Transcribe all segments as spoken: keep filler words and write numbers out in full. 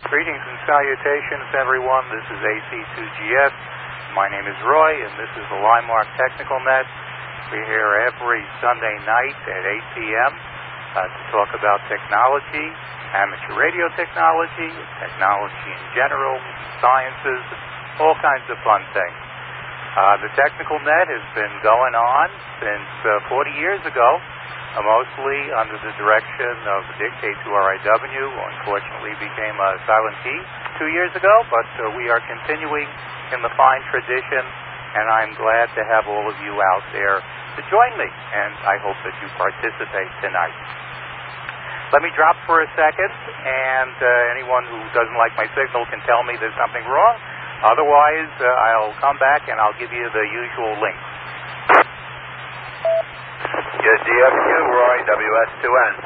Greetings and salutations, everyone. This is A C two G S. My name is Roy, and this is the Limemark Technical Net. We're here every Sunday night at eight p.m. Uh, to talk about technology, amateur radio technology, technology in general, sciences, all kinds of fun things. Uh, the Technical Net has been going on since uh, forty years ago, uh, mostly under the direction of Dick K two R I W, who unfortunately became a silent T two years ago, but uh, we are continuing in the fine tradition, and I'm glad to have all of you out there to join me, and I hope that you participate tonight. Let me drop for a second, and uh, anyone who doesn't like my signal can tell me there's something wrong. Otherwise, uh, I'll come back and I'll give you the usual link. Good D F Q, Roy, W S two N.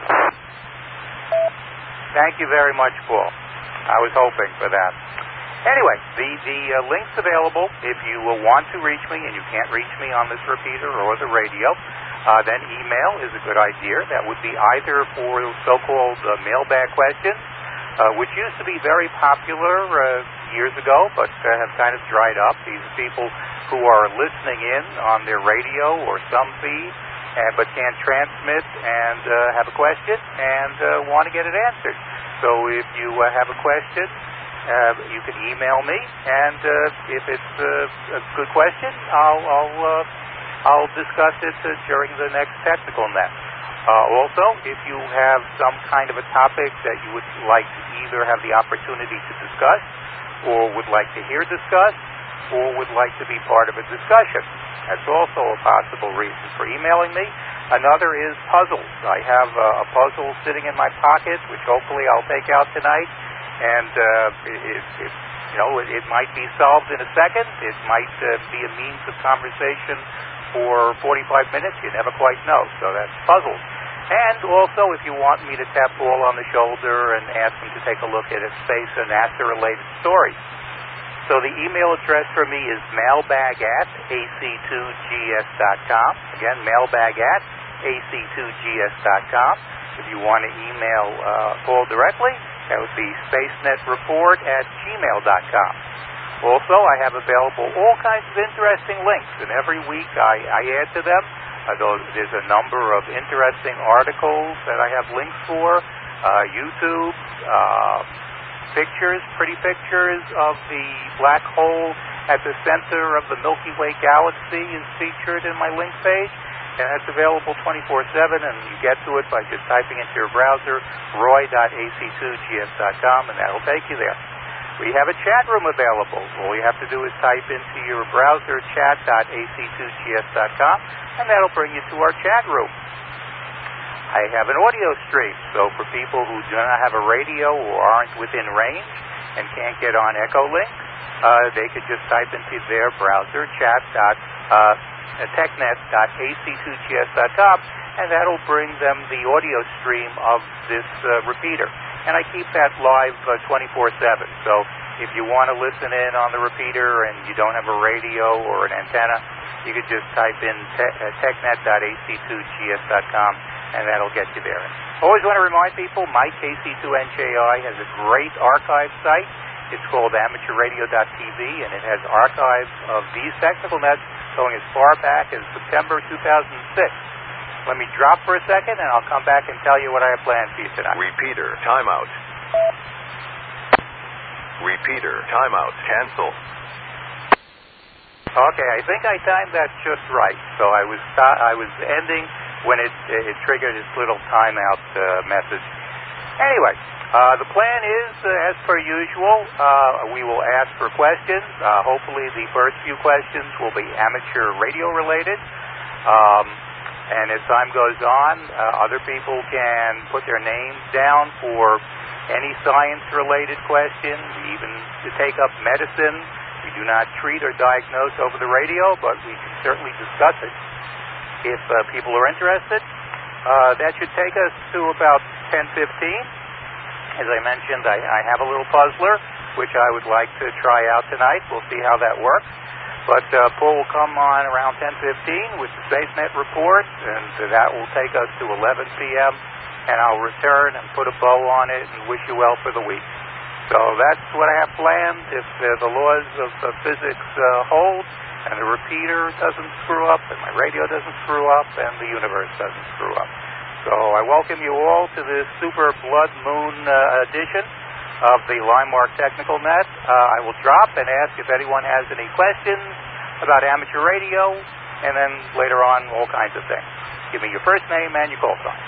Thank you very much, Paul. I was hoping for that. Anyway, the, the uh, link's available if you uh, want to reach me and you can't reach me on this repeater or the radio. Uh, then email is a good idea. That would be either for so-called uh, mailbag questions, uh, which used to be very popular uh, years ago, but uh, have kind of dried up. These are people who are listening in on their radio or some feed, uh, but can't transmit and uh, have a question and uh, want to get it answered. So if you uh, have a question, uh, you can email me, and uh, if it's uh, a good question, I'll I'll, uh, I'll discuss it uh, during the next Technical Net. Uh, also, if you have some kind of a topic that you would like to either have the opportunity to discuss, or would like to hear discussed, or would like to be part of a discussion, that's also a possible reason for emailing me. Another is puzzles. I have uh, a puzzle sitting in my pocket, which hopefully I'll take out tonight, and uh, it, it, you know, it, it might be solved in a second. It might uh, be a means of conversation for forty-five minutes. You never quite know. So that's puzzles. And also, if you want me to tap Paul on the shoulder and ask him to take a look at a space or NASA-related story. So the email address for me is mailbag at A C two G S dot com. Again, mailbag at A C two G S dot com. If you want to email uh, Paul directly, that would be spacenetreport at gmail dot com. Also, I have available all kinds of interesting links, and every week I, I add to them. Uh, there's a number of interesting articles that I have links for, uh, YouTube, uh, pictures, pretty pictures of the black hole at the center of the Milky Way galaxy is featured in my link page, and it's available twenty-four seven, and you get to it by just typing into your browser roy dot A C two G S dot com, and that'll take you there. We have a chat room available. All you have to do is type into your browser chat dot A C two G S dot com, and that'll bring you to our chat room. I have an audio stream, so for people who do not have a radio or aren't within range and can't get on Echolink, uh, they could just type into their browser chat dot technet dot A C two G S dot com, and that'll bring them the audio stream of this uh, repeater. And I keep that live uh, twenty-four seven. So if you want to listen in on the repeater and you don't have a radio or an antenna, you could just type in te- uh, technet dot A C two G S dot com, and that'll get you there. Always want to remind people, my K C two N J I has a great archive site. It's called amateur radio dot T V, and it has archives of these technical nets going as far back as September two thousand six. Let me drop for a second, and I'll come back and tell you what I have planned for you tonight. Repeater, timeout. Repeater, timeout, cancel. Okay, I think I timed that just right. So I was st- I was ending when it, it triggered its little timeout uh, message. Anyway, uh, the plan is, uh, as per usual, uh, we will ask for questions. Uh, hopefully the first few questions will be amateur radio related. Um, And as time goes on, uh, other people can put their names down for any science-related questions, even to take up medicine. We do not treat or diagnose over the radio, but we can certainly discuss it if uh, people are interested. Uh, that should take us to about ten fifteen. As I mentioned, I, I have a little puzzler, which I would like to try out tonight. We'll see how that works. But uh, Paul will come on around ten fifteen with the SpaceNet report, and that will take us to eleven p.m., and I'll return and put a bow on it and wish you well for the week. So that's what I have planned. If uh, the laws of uh, physics uh, hold, and the repeater doesn't screw up, and my radio doesn't screw up, and the universe doesn't screw up. So I welcome you all to this Super Blood Moon uh, edition of the Limemark Technical Net. Uh, I will drop and ask if anyone has any questions about amateur radio, and then later on, all kinds of things. Give me your first name and your call sign.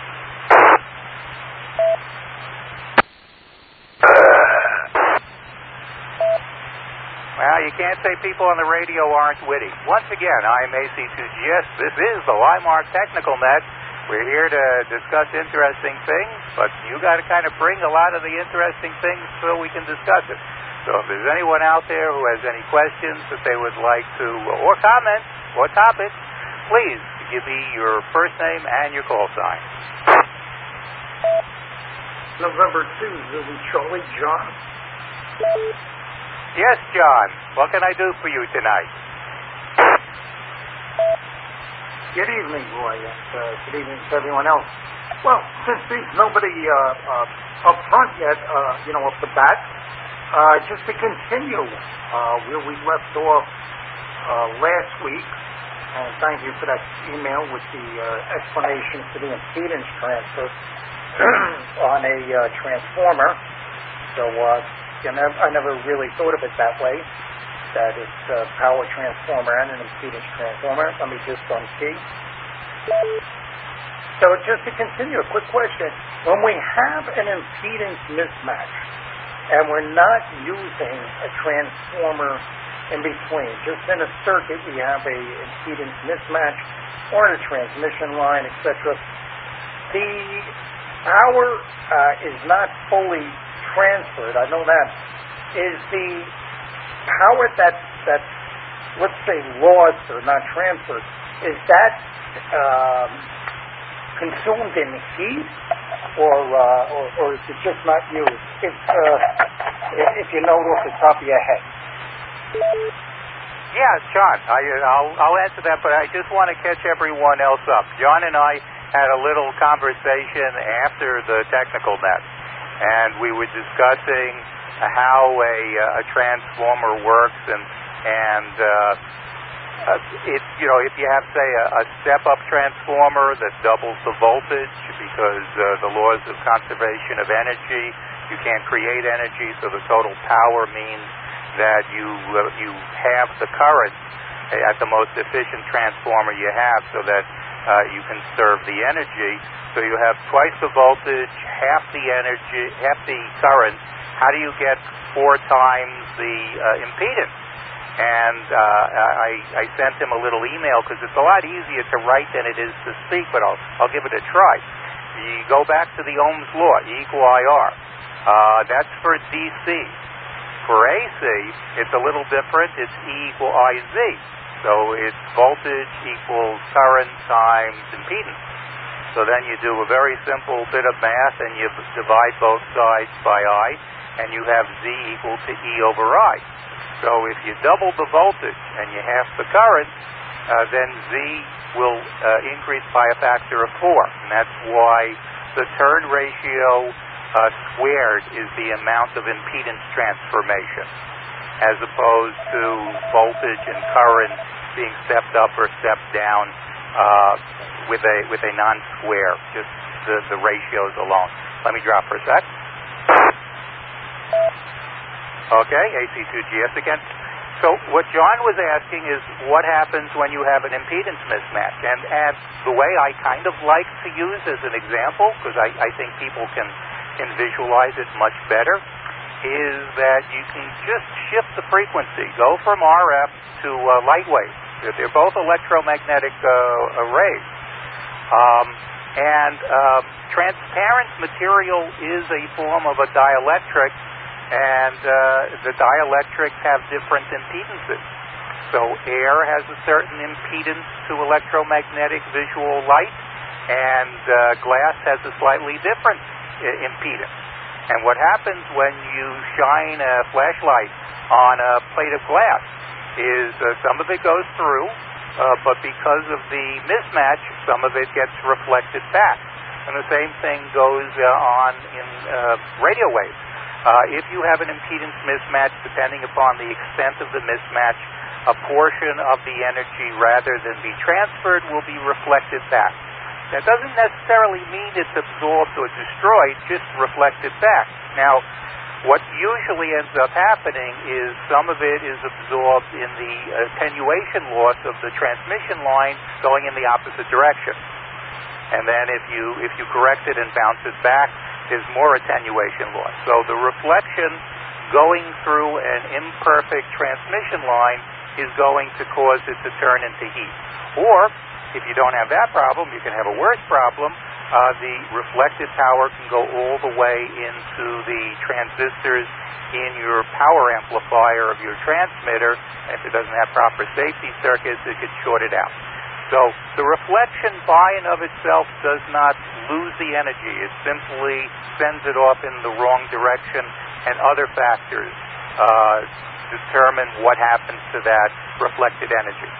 Well, you can't say people on the radio aren't witty. Once again, I'm A C two G S. This is the Limemark Technical Net. We're here to discuss interesting things, but you got to kind of bring a lot of the interesting things so we can discuss it. So if there's anyone out there who has any questions that they would like to, or comments, or topics, please give me your first name and your call sign. November second, Zulu Charlie, John. Yes, John. What can I do for you tonight? Good evening, Roy, and uh, good evening to everyone else. Well, since there's nobody uh, uh, up front yet, uh, you know, off the bat, uh, just to continue uh, where we left off uh, last week, and thank you for that email with the uh, explanation for the impedance transfer on a uh, transformer. So, uh, you know, I never really thought of it that way, that it's a power transformer and an impedance transformer. Let me just unkey. So just to continue, a quick question. When we have an impedance mismatch and we're not using a transformer in between, just in a circuit we have a impedance mismatch or in a transmission line, et cetera, the power uh, is not fully transferred. I know that. Is the power that that let's say lost or not transferred, is that um, consumed in heat, or, uh, or or is it just not used? If uh, if you know it off the top of your head. Yeah, John. I, I'll I'll answer that, but I just want to catch everyone else up. John and I had a little conversation after the technical net, and we were discussing how a, a transformer works, and and uh, uh, it you know if you have say a, a step-up transformer that doubles the voltage because uh, the laws of conservation of energy, you can't create energy, so the total power means that you uh, you have the current at the most efficient transformer you have, so that uh, you can serve the energy. So you have twice the voltage, half the energy, half the current. How do you get four times the uh, impedance? And uh, I, I sent him a little email because it's a lot easier to write than it is to speak, but I'll, I'll give it a try. You go back to the Ohm's law, E equal I R. Uh, that's for D C. For A C, it's a little different. It's E equal I Z. So it's voltage equals current times impedance. So then you do a very simple bit of math, and you divide both sides by I, and you have Z equal to E over I. So if you double the voltage and you half the current, uh, then Z will uh, increase by a factor of four. And that's why the turn ratio uh, squared is the amount of impedance transformation, as opposed to voltage and current being stepped up or stepped down uh, with a with a non-square, just the, the ratios alone. Let me drop for a sec. Okay, A C two G S again. So what John was asking is what happens when you have an impedance mismatch. And, and the way I kind of like to use as an example, because I, I think people can, can visualize it much better, is that you can just shift the frequency. Go from R F to uh, light waves. They're both electromagnetic uh, arrays. Um, and uh, transparent material is a form of a dielectric, and uh, the dielectrics have different impedances. So air has a certain impedance to electromagnetic visual light, and uh, glass has a slightly different I- impedance. And what happens when you shine a flashlight on a plate of glass is uh, some of it goes through, uh, but because of the mismatch, some of it gets reflected back. And the same thing goes uh, on in uh, radio waves. Uh, if you have an impedance mismatch, depending upon the extent of the mismatch, a portion of the energy, rather than be transferred, will be reflected back. That doesn't necessarily mean it's absorbed or destroyed, just reflected back. Now, what usually ends up happening is some of it is absorbed in the attenuation loss of the transmission line going in the opposite direction. And then if you if you correct it and bounce it back, there's more attenuation loss. So the reflection going through an imperfect transmission line is going to cause it to turn into heat. Or, if you don't have that problem, you can have a worse problem. Uh, the reflected power can go all the way into the transistors in your power amplifier of your transmitter, and if it doesn't have proper safety circuits, it could short it out. So the reflection by and of itself does not lose the energy. It simply sends it off in the wrong direction, and other factors uh, determine what happens to that reflected energy.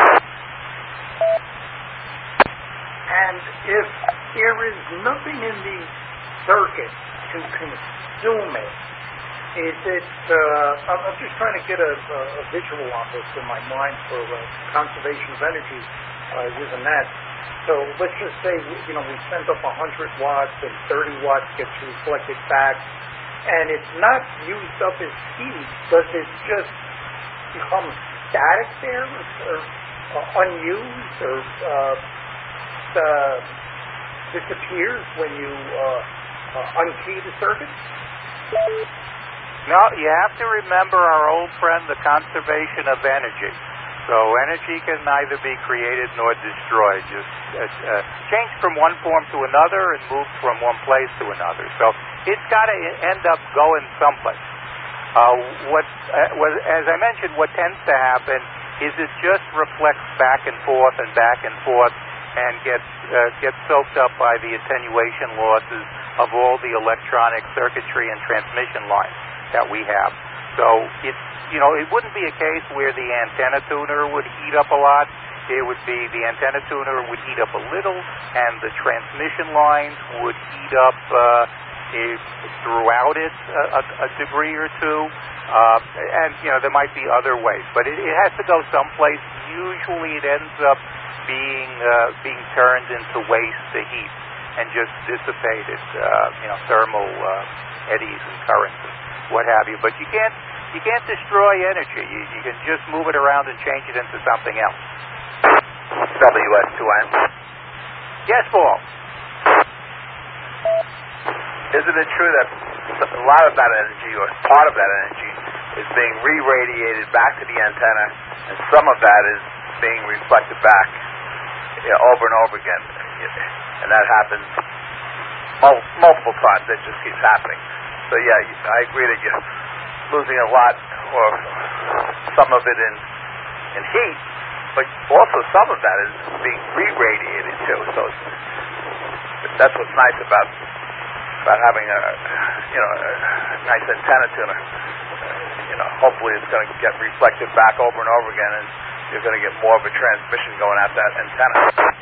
And if there is nothing in the circuit to consume it, is it, uh, I'm just trying to get a, a visual on this in my mind for uh, conservation of energy uh, using that. So let's just say, you know, we send up one hundred watts and thirty watts gets reflected back, and it's not used up as heat. Does it just become static there, or uh, unused, or uh, uh, disappears when you uh, uh, unkey the circuit? No, you have to remember our old friend, the conservation of energy. So energy can neither be created nor destroyed. Just uh, uh, change from one form to another and move from one place to another. So it's got to end up going someplace. Uh, what, uh, what, as I mentioned, what tends to happen is it just reflects back and forth and back and forth and gets uh, gets soaked up by the attenuation losses of all the electronic circuitry and transmission lines that we have. So it's, you know, it wouldn't be a case where the antenna tuner would heat up a lot. It would be the antenna tuner would heat up a little, and the transmission lines would heat up uh, if, throughout it a, a degree or two. Uh, and, you know, there might be other ways. But it, it has to go someplace. Usually it ends up being uh, being turned into waste to heat and just dissipated, uh, you know, thermal uh, eddies and currents and what have you. But you can't you can't destroy energy. You, you can just move it around and change it into something else. W S two N. Yes, Paul. Isn't it true that a lot of that energy, or part of that energy, is being re-radiated back to the antenna, and some of that is being reflected back, you know, over and over again? And that happens mul- multiple times. That just keeps happening. So yeah, I agree that you're losing a lot, or some of it in in heat, but also some of that is being re-radiated too. So that's what's nice about about having a you know a nice antenna tuner. You know, hopefully it's going to get reflected back over and over again, and you're going to get more of a transmission going out that antenna.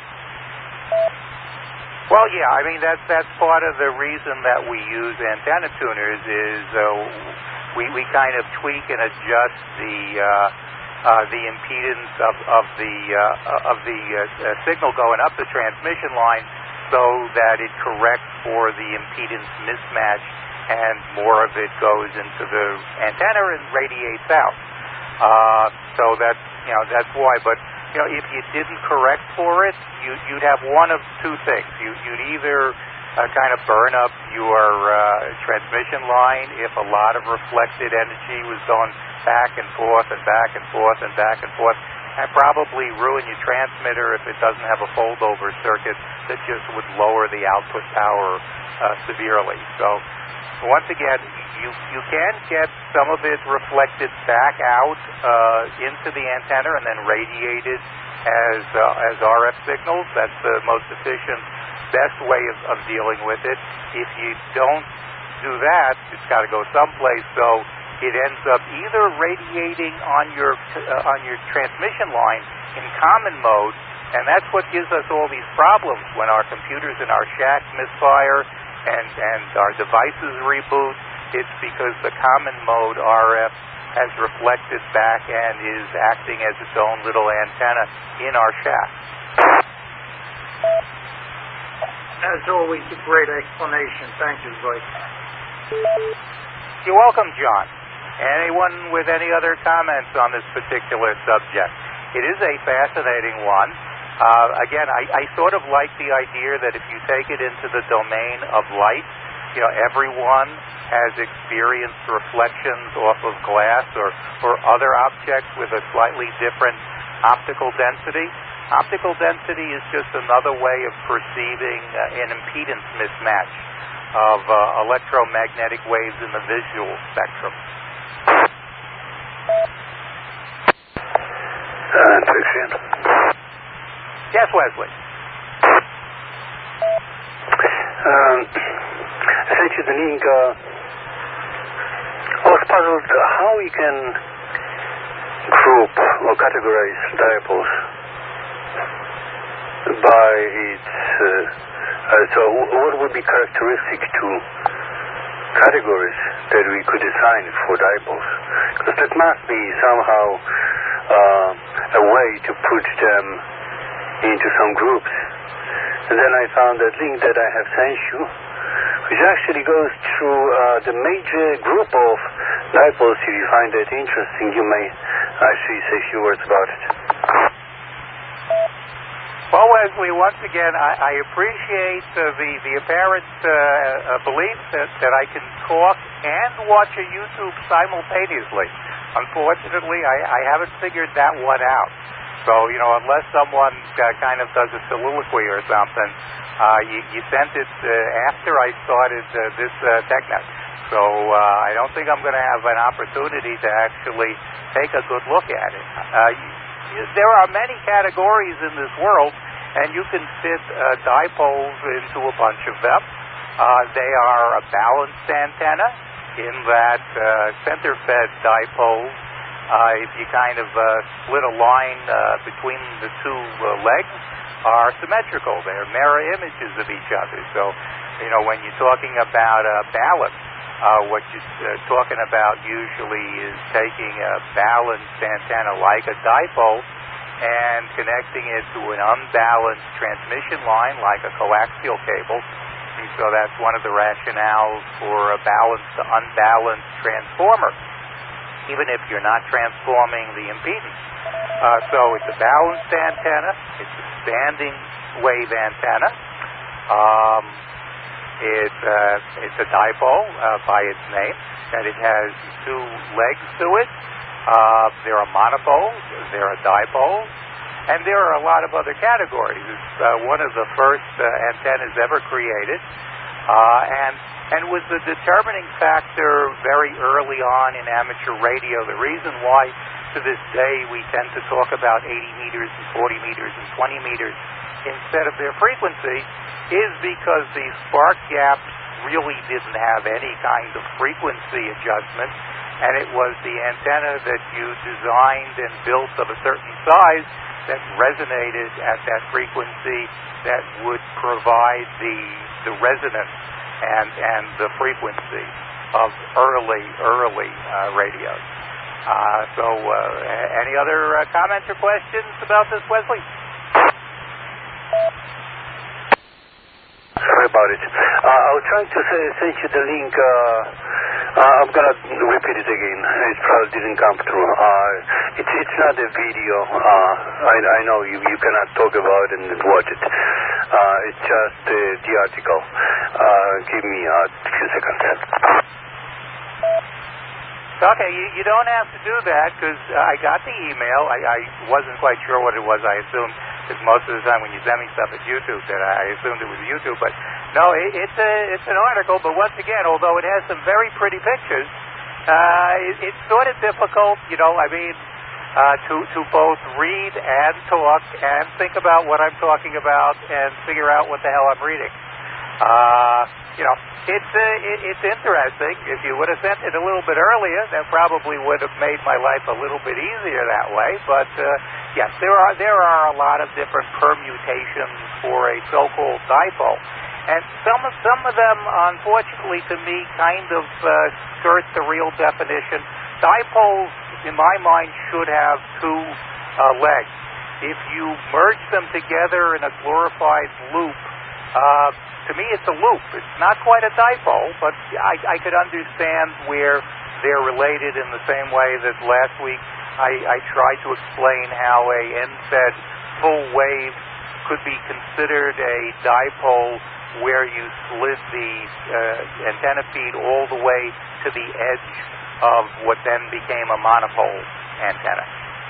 Well, yeah, I mean, that's, that's part of the reason that we use antenna tuners is uh, we, we kind of tweak and adjust the uh, uh, the impedance of, of the, uh, of the uh, uh, signal going up the transmission line so that it corrects for the impedance mismatch, and more of it goes into the antenna and radiates out. Uh, so that's, you know, that's why. But you know, if you didn't correct for it, you, you'd have one of two things. You, you'd either uh, kind of burn up your uh, transmission line if a lot of reflected energy was going back and forth and back and forth and back and forth, and probably ruin your transmitter if it doesn't have a fold-over circuit that just would lower the output power uh, severely. So once again, you you can get some of it reflected back out uh, into the antenna and then radiated as uh, as R F signals. That's the most efficient, best way of, of dealing with it. If you don't do that, it's got to go someplace. So it ends up either radiating on your uh, on your transmission line in common mode, and that's what gives us all these problems when our computers in our shack misfire and and our devices reboot. it's because the common mode R F has reflected back and is acting as its own little antenna in our shack. As always, a great explanation. Thank you, Blake. You're welcome, John. Anyone with any other comments on this particular subject? It is a fascinating one. Uh, again, I, I sort of like the idea that if you take it into the domain of light, you know, everyone has experienced reflections off of glass or, or other objects with a slightly different optical density. Optical density is just another way of perceiving uh, an impedance mismatch of uh, electromagnetic waves in the visual spectrum. Uh, Christian. Yes, Wesley. Um, I sent you the link. Uh, I was puzzled how we can group or categorize dipoles by its. Uh, uh, so, what would be characteristic to categories that we could assign for dipoles? Because that must be somehow uh, a way to put them into some groups. And then I found that link that I have sent you, which actually goes through uh, the major group of dipoles. If you find that interesting, you may actually say a few words about it. Well, Wesley, once again, I, I appreciate uh, the, the apparent uh, uh, belief that, that I can talk and watch a YouTube simultaneously. Unfortunately, I, I haven't figured that one out. So, you know, unless someone uh, kind of does a soliloquy or something, uh, you, you sent it uh, after I started uh, this uh, TechNet. So uh, I don't think I'm going to have an opportunity to actually take a good look at it. Uh, you, there are many categories in this world, and you can fit uh, dipoles into a bunch of them. Uh, they are a balanced antenna in that uh, center-fed dipoles, Uh, if you kind of uh, split a line uh, between the two uh, legs, are symmetrical. They're mirror images of each other. So, you know, when you're talking about uh, balance, uh, what you're uh, talking about usually is taking a balanced antenna like a dipole and connecting it to an unbalanced transmission line like a coaxial cable. And so that's one of the rationales for a balanced to unbalanced transformer, even if you're not transforming the impedance. Uh, so it's a balanced antenna. It's a standing wave antenna. Um, it's, uh, it's a dipole uh, by its name, and it has two legs to it. Uh, there are monopoles, there are dipoles, and there are a lot of other categories. It's uh, one of the first uh, antennas ever created, uh, and and was the determining factor very early on in amateur radio. The reason why, to this day, we tend to talk about eighty meters and forty meters and twenty meters instead of their frequency is because the spark gaps really didn't have any kind of frequency adjustment, and it was the antenna that you designed and built of a certain size that resonated at that frequency that would provide the the resonance and and the frequency of early, early uh, radios. Uh, so uh, any other uh, comments or questions about this, Wesley? Sorry about it. Uh, I was trying to say, send you the link. Uh, uh, I'm going to repeat it again. It probably didn't come through. Uh, it's, it's not a video. Uh, I, I know you, you cannot talk about it and watch it. Uh, it's just uh, the article. Uh, give me a few seconds. Okay, you, you don't have to do that because uh, I got the email. I, I wasn't quite sure what it was. I assumed, because most of the time when you send me stuff at YouTube, that I assumed it was YouTube. But no, it, it's a it's an article. But once again, although it has some very pretty pictures, uh, it, it's sort of difficult. You know, I mean, uh, to to both read and talk and think about what I'm talking about and figure out what the hell I'm reading. Uh, you know, it's uh, it, it's interesting. If you would have sent it a little bit earlier, that probably would have made my life a little bit easier that way. But uh, yes, there are there are a lot of different permutations for a so-called dipole. And some of some of them, unfortunately to me, kind of uh, skirt the real definition. Dipoles, in my mind, should have two uh, legs. If you merge them together in a glorified loop, uh, to me it's a loop. It's not quite a dipole, but I, I could understand where they're related in the same way that last week I, I tried to explain how a N Z full wave could be considered a dipole where you slid the uh, antenna feed all the way to the edge of what then became a monopole antenna.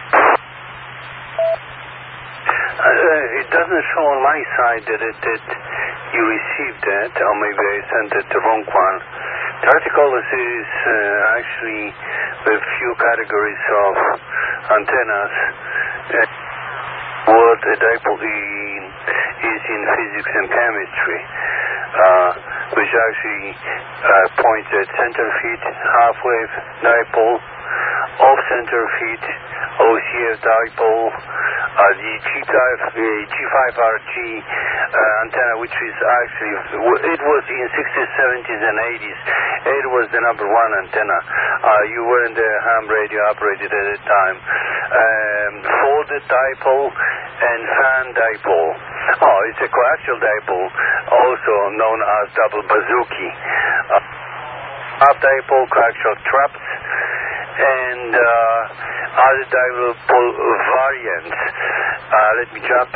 Uh, it doesn't show on my side that, it, that you received that, or maybe I sent it the wrong one. The article is uh, actually with few categories of antennas. Uh, what a dipole in, is in physics and chemistry, uh, which actually uh, points at center feed, half-wave dipole, off-center feed, O C F dipole, uh, the G five R G uh, antenna, which is actually, it was in sixties, seventies, and eighties. It was the number one antenna. Uh, you were in the ham radio operated at the time. Um, folded dipole and fan dipole. Oh, it's a coaxial dipole, also known as double bazooki. Uh, half dipole, coaxial traps, and uh, other dipole variants. Uh, let me jump.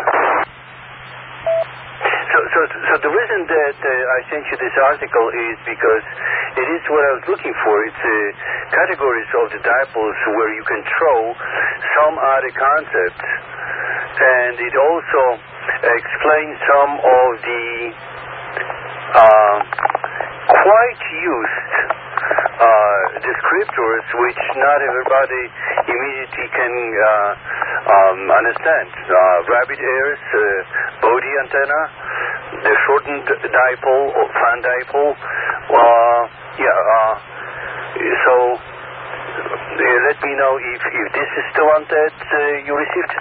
So, so, so the reason that uh, I sent you this article is because it is what I was looking for. It's uh, categories of the dipoles where you can throw some other concepts, and it also explains some of the uh, quite used uh, descriptors which not everybody immediately can uh, um, understand. Uh, rabbit ears, uh, Bode antenna, the shortened dipole or fan dipole. Uh, yeah. Uh, so uh, let me know if, if this is the one that uh, you received.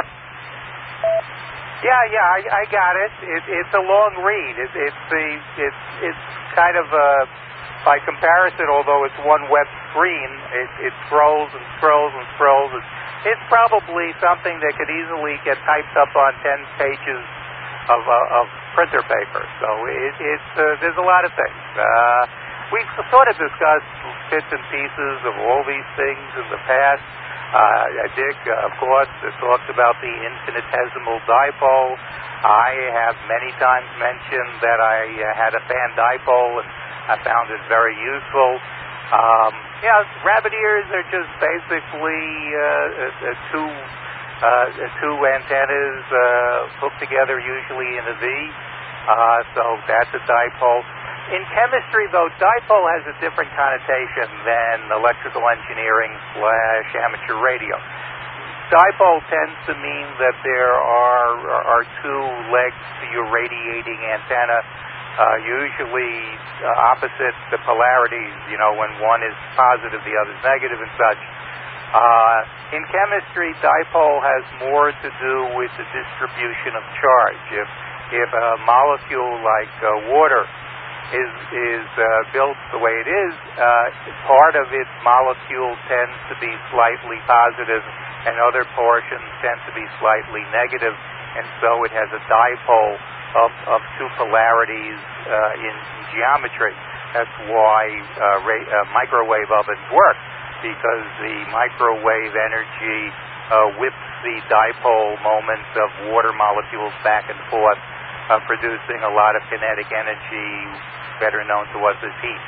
Yeah, yeah, I, I got it. it. It's a long read. It, it's the it's it's kind of a, by comparison, although it's one web screen, it, it scrolls and scrolls and scrolls. It's, it's probably something that could easily get typed up on ten pages of uh, of printer paper. So it, it's uh, there's a lot of things. Uh, we've sort of discussed bits and pieces of all these things in the past. Uh, Dick, uh, of course, uh, talks about the infinitesimal dipole. I have many times mentioned that I uh, had a fan dipole, and I found it very useful. Um, yeah, rabbit ears are just basically uh, uh, two uh, two antennas uh, hooked together, usually in a V. Uh, so that's a dipole. In chemistry, though, dipole has a different connotation than electrical engineering slash amateur radio. Dipole tends to mean that there are are two legs to your radiating antenna, uh, usually uh, opposite the polarities, you know, when one is positive, the other is negative and such. Uh, in chemistry, dipole has more to do with the distribution of charge. If, if a molecule like uh, water is is uh, built the way it is, uh, part of its molecule tends to be slightly positive and other portions tend to be slightly negative, and so it has a dipole of, of two polarities uh, in, in geometry. That's why uh, ra- uh, microwave ovens work, because the microwave energy uh, whips the dipole moments of water molecules back and forth, Uh, producing a lot of kinetic energy, better known to us as heat.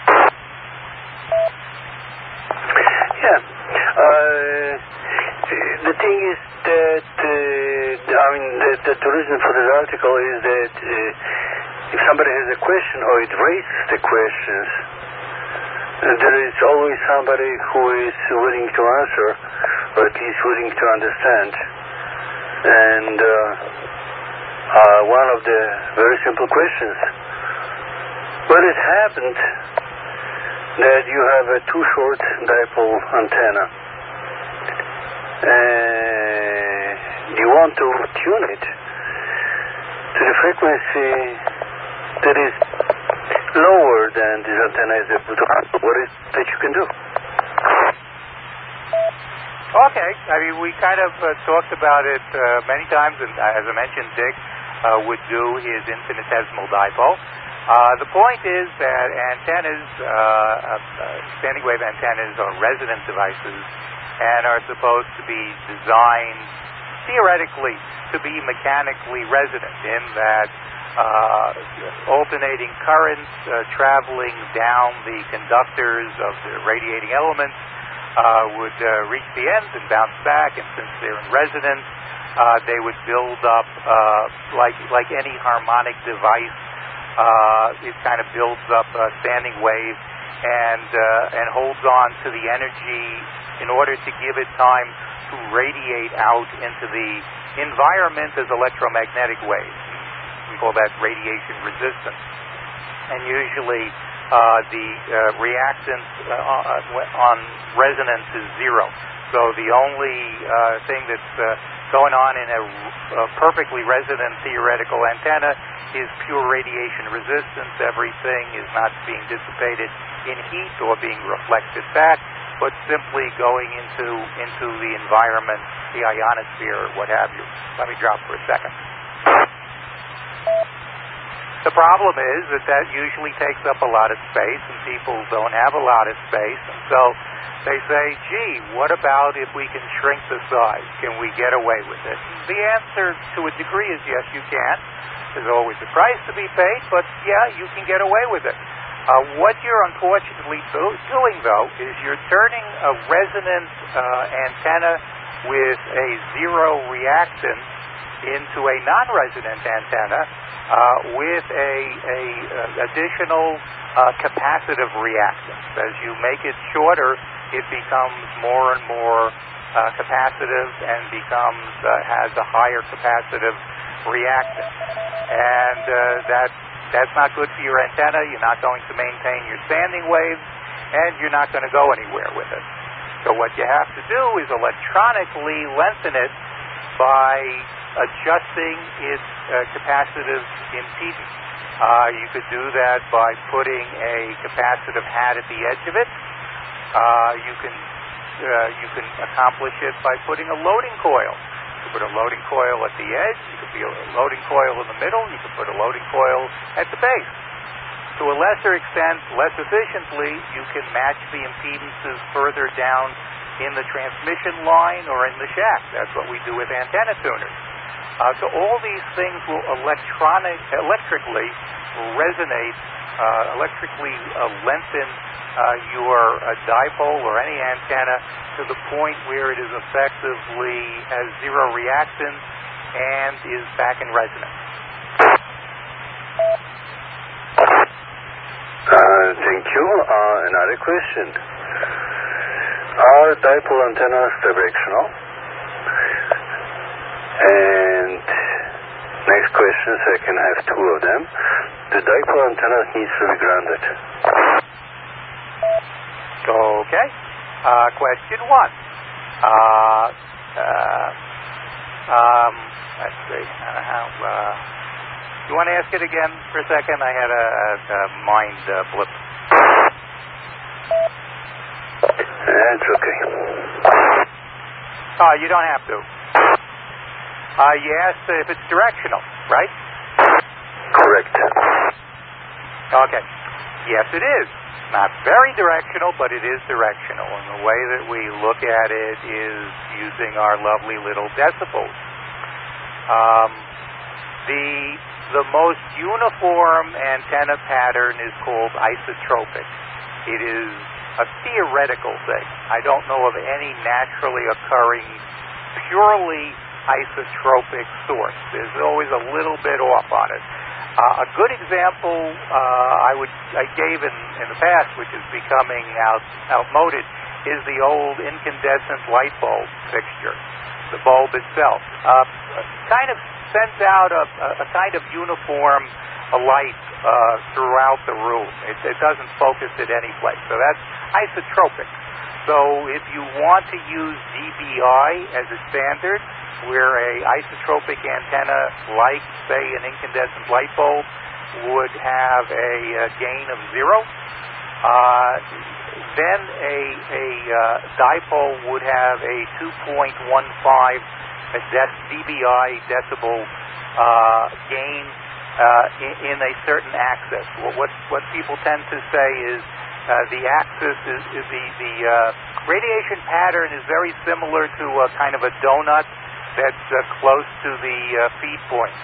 Yeah. Uh, the thing is that, uh, I mean, the, the, the reason for this article is that uh, if somebody has a question or it raises the questions, uh, there is always somebody who is willing to answer, or at least willing to understand. And uh, Uh, one of the very simple questions. Well, it happened that you have a too short dipole antenna, and you want to tune it to the frequency that is lower than this antenna is able to handle? What is that you can do? Okay. I mean, we kind of uh, talked about it uh, many times, and uh, as I mentioned, Dick uh, would do his infinitesimal dipole. Uh, the point is that antennas, uh, uh, standing wave antennas, are resonant devices and are supposed to be designed, theoretically, to be mechanically resonant in that uh, alternating currents uh, traveling down the conductors of the radiating elements uh, would uh, reach the ends and bounce back, and since they're in resonance, uh, they would build up uh, like like any harmonic device. Uh, it kind of builds up a standing wave and uh, and holds on to the energy in order to give it time to radiate out into the environment as electromagnetic waves. We call that radiation resistance. And usually uh, the uh, reactance uh, on resonance is zero. So the only uh, thing that's uh, going on in a, a perfectly resonant theoretical antenna is pure radiation resistance. Everything is not being dissipated in heat or being reflected back, but simply going into into the environment, the ionosphere, or what have you. Let me drop for a second. The problem is that that usually takes up a lot of space, and people don't have a lot of space, and so they say, gee, what about if we can shrink the size? Can we get away with it? The answer, to a degree, is yes, you can. There's always a price to be paid, but yeah, you can get away with it. Uh, what you're unfortunately do- doing, though, is you're turning a resonant uh, antenna with a zero reactance into a non-resonant antenna uh, with a, a, a additional uh, capacitive reactance. As you make it shorter, it becomes more and more uh, capacitive and becomes uh, has a higher capacitive reactance. And uh, that that's not good for your antenna. You're not going to maintain your standing waves, and you're not going to go anywhere with it. So what you have to do is electronically lengthen it by adjusting its uh, capacitive impedance. Uh, you could do that by putting a capacitive hat at the edge of it. Uh, you can uh, you can accomplish it by putting a loading coil. You can put a loading coil at the edge. You could be a loading coil in the middle. You can put a loading coil at the base. To a lesser extent, less efficiently, you can match the impedances further down in the transmission line or in the shaft. That's what we do with antenna tuners. Uh, so all these things will electronic, electrically resonate, uh, electrically uh, lengthen uh, your uh, dipole or any antenna to the point where it is effectively has zero reactance and is back in resonance. Uh, thank you. Uh, another question. Are dipole antennas directional? And next question, so I can have two of them. The dipole antennas needs to be grounded. Okay. Uh, question one. Uh, uh, um, let's see. Uh, how, uh, you want to ask it again for a second? I had a, a mind uh, blip. That's okay. Uh, you don't have to. Uh, you asked if it's directional, right? Correct. Okay. Yes, it is. Not very directional, but it is directional. And the way that we look at it is using our lovely little decibels. Um, the the most uniform antenna pattern is called isotropic. It is a theoretical thing. I don't know of any naturally occurring, purely isotropic source. There's always a little bit off on it. Uh, a good example uh, I would I gave in, in the past, which is becoming out outmoded, is the old incandescent light bulb fixture. The bulb itself uh, kind of sends out a, a, a kind of uniform a light uh, throughout the room. It, it doesn't focus at any place. So that's isotropic. So if you want to use D B I as a standard, where a isotropic antenna, like, say, an incandescent light bulb, would have a, a gain of zero. Uh, then a, a uh, dipole would have a two point one five dBi decibel uh, gain uh, in, in a certain axis. What, what what people tend to say is uh, the axis is, is the the uh, radiation pattern is very similar to a kind of a donut that's uh, close to the uh, feed point.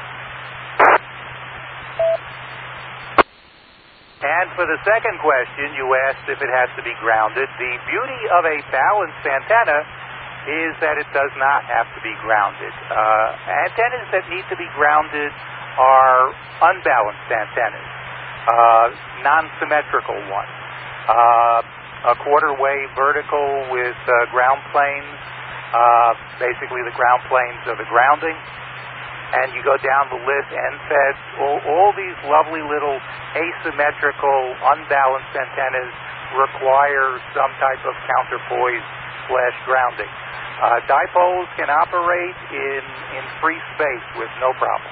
And for the second question, you asked if it has to be grounded. The beauty of a balanced antenna is that it does not have to be grounded. Uh, antennas that need to be grounded are unbalanced antennas, uh, non-symmetrical ones. Uh, a quarter wave vertical with uh, ground planes, uh, basically the ground planes are the grounding. And you go down the list, N F E Ds, all, all these lovely little asymmetrical, unbalanced antennas require some type of counterpoise slash grounding. Uh, dipoles can operate in, in free space with no problem.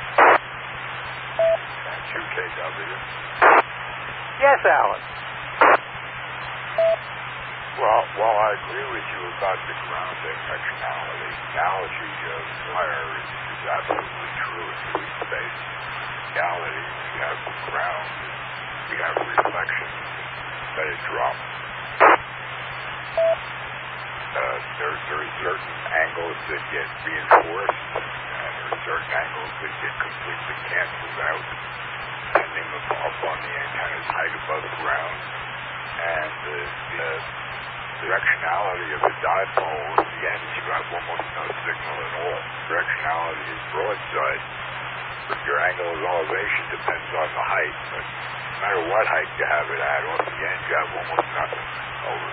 Thank you, K W. Yes, Alan. Well, while I agree with you about the grounding directionality, analogy of wire is, is absolutely true in free space. Reality, we have ground, we have reflection, let it drop. Uh, there, there are certain angles that get reinforced, and there are certain angles that get completely canceled out, depending upon the antenna's height above the ground, and the, the directionality of the dipole, at the end you have almost no signal at all. Directionality is broadside, but your angle of elevation depends on the height. But no matter what height you have it at, off the end you have almost nothing. Over.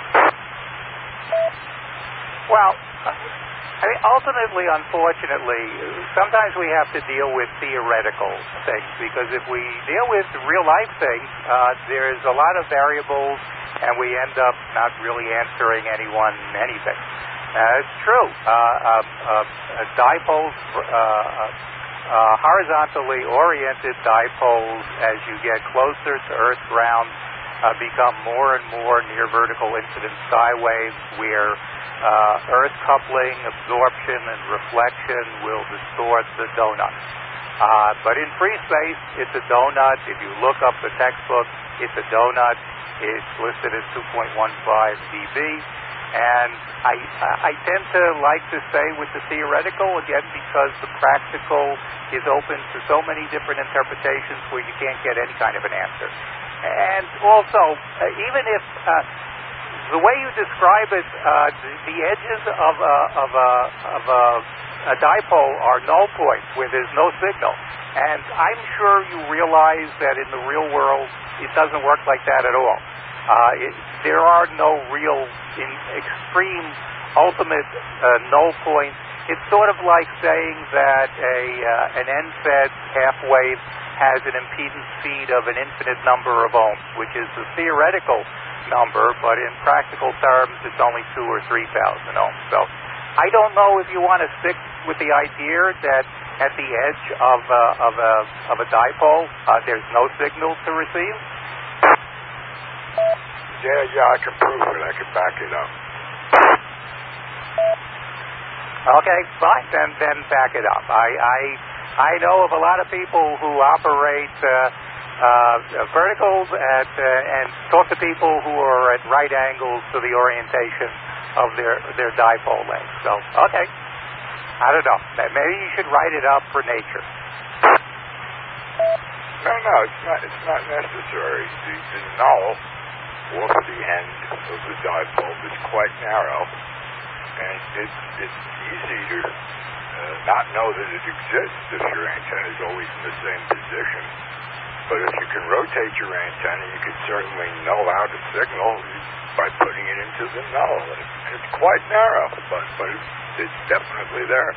Well, I mean, ultimately, unfortunately, sometimes we have to deal with theoretical things, because if we deal with real-life things, uh, there's a lot of variables, and we end up not really answering anyone anything. Uh, it's true. Uh, uh, uh, dipoles, uh, uh, horizontally oriented dipoles, as you get closer to Earth ground, uh, become more and more near vertical incident skywaves, where uh, Earth coupling, absorption, and reflection will distort the donut. Uh, but in free space, it's a donut. If you look up the textbook, it's a donut. It's listed as two point one five dB. And I, I tend to like to stay with the theoretical, again, because the practical is open to so many different interpretations where you can't get any kind of an answer. And also, uh, even if uh, the way you describe it, uh, the, the edges of a, of a, of a, a dipole are null points where there's no signal. And I'm sure you realize that in the real world, it doesn't work like that at all. Uh, it, there are no real in extreme, ultimate uh, null points. It's sort of like saying that a uh, an N F E D half wave has an impedance feed of an infinite number of ohms, which is the theoretical number, but in practical terms, it's only two or three thousand ohms. So, I don't know if you want to stick with the idea that at the edge of a, of a of a dipole, uh, there's no signal to receive. Yeah, yeah, I can prove it. I can back it up. Okay, fine. Then, then back it up. I, I, I know of a lot of people who operate uh, uh, verticals at, uh, and talk to people who are at right angles to the orientation of their their dipole length. So, okay, I don't know. Maybe you should write it up for nature. No, no, it's not. It's not necessary. The, the null off the end of the dipole is quite narrow, and it's it's easy to uh, not know that it exists if your antenna is always in the same position. But if you can rotate your antenna, you can certainly null out a signal by putting it into the null. And it's quite narrow, but but it's, it's definitely there.